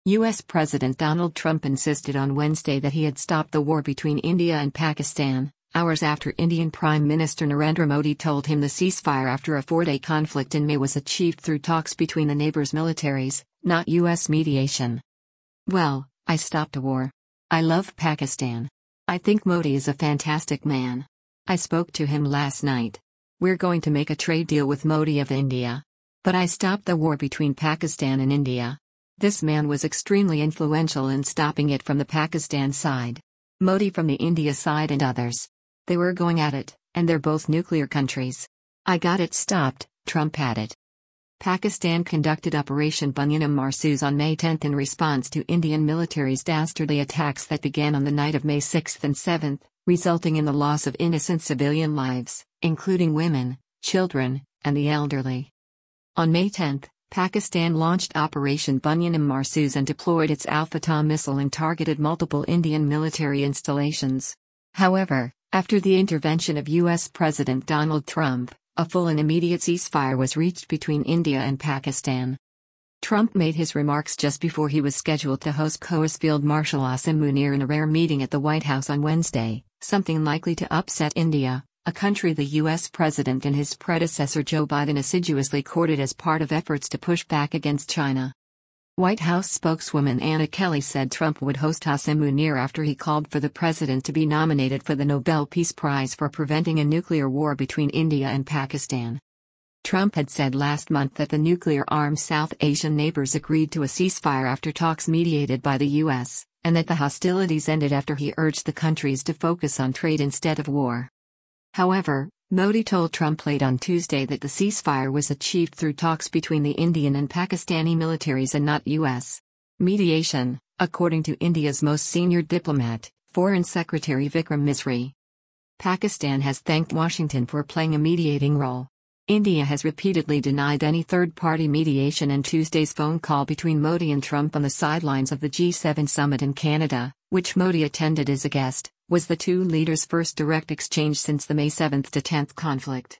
U.S. President Donald Trump insisted on Wednesday that he had stopped the war between India and Pakistan, hours after Indian Prime Minister Narendra Modi told him the ceasefire after a four-day conflict in May was achieved through talks between the neighbors' militaries, not U.S. mediation. "Well, I stopped a war. I love Pakistan. I think Modi is a fantastic man. I spoke to him last night. We're going to make a trade deal with Modi of India. But I stopped the war between Pakistan and India. This man was extremely influential in stopping it from the Pakistan side. Modi from the India side and others. They were going at it, and they're both nuclear countries. I got it stopped," Trump added. Pakistan conducted Operation Bunyanam Marsoos on May 10 in response to Indian military's dastardly attacks that began on the night of May 6 and 7, resulting in the loss of innocent civilian lives, including women, children, and the elderly. On May 10, Pakistan launched Operation Bunyanam Marsoos and deployed its Al-Fateh missile and targeted multiple Indian military installations. However, after the intervention of U.S. President Donald Trump, a full and immediate ceasefire was reached between India and Pakistan. Trump made his remarks just before he was scheduled to host COAS Field Marshal Asim Munir in a rare meeting at the White House on Wednesday, something likely to upset India, a country the U.S. president and his predecessor Joe Biden assiduously courted as part of efforts to push back against China. White House spokeswoman Anna Kelly said Trump would host Asim Munir after he called for the president to be nominated for the Nobel Peace Prize for preventing a nuclear war between India and Pakistan. Trump had said last month that the nuclear-armed South Asian neighbors agreed to a ceasefire after talks mediated by the U.S., and that the hostilities ended after he urged the countries to focus on trade instead of war. However, Modi told Trump late on Tuesday that the ceasefire was achieved through talks between the Indian and Pakistani militaries and not U.S. mediation, according to India's most senior diplomat, Foreign Secretary Vikram Misri. Pakistan has thanked Washington for playing a mediating role. India has repeatedly denied any third-party mediation, and Tuesday's phone call between Modi and Trump on the sidelines of the G7 summit in Canada, which Modi attended as a guest, was the two leaders' first direct exchange since the May 7 to 10 conflict.